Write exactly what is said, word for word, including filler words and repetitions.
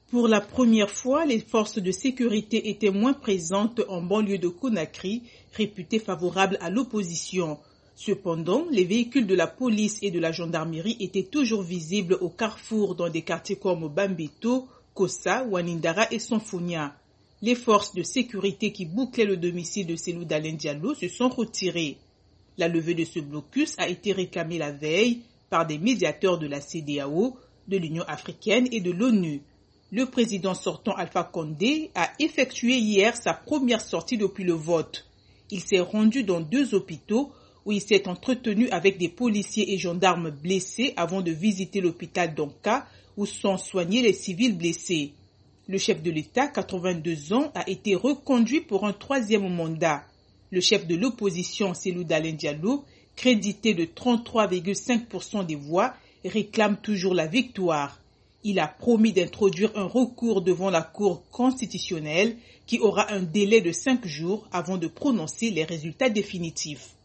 Pour la première fois, les forces de sécurité étaient moins présentes en banlieue de Conakry, réputée favorable à l'opposition. Cependant, les véhicules de la police et de la gendarmerie étaient toujours visibles au carrefour dans des quartiers comme Bambeto, Kossa, Wanindara et Sanfonia. Les forces de sécurité qui bouclaient le domicile de Cellou Dalein Diallo se sont retirées. La levée de ce blocus a été réclamée la veille par des médiateurs de la C E D E A O, de l'Union africaine et de l'ONU. Le président sortant Alpha Condé a effectué hier sa première sortie depuis le vote. Il s'est rendu dans deux hôpitaux où il s'est entretenu avec des policiers et gendarmes blessés avant de visiter l'hôpital d'Onka où sont soignés les civils blessés. Le chef de l'État, quatre-vingt-deux ans, a été reconduit pour un troisième mandat. Le chef de l'opposition, Cellou Dalein Diallo, crédité de trente-trois virgule cinq pour cent des voix, réclame toujours la victoire. Il a promis d'introduire un recours devant la Cour constitutionnelle qui aura un délai de cinq jours avant de prononcer les résultats définitifs.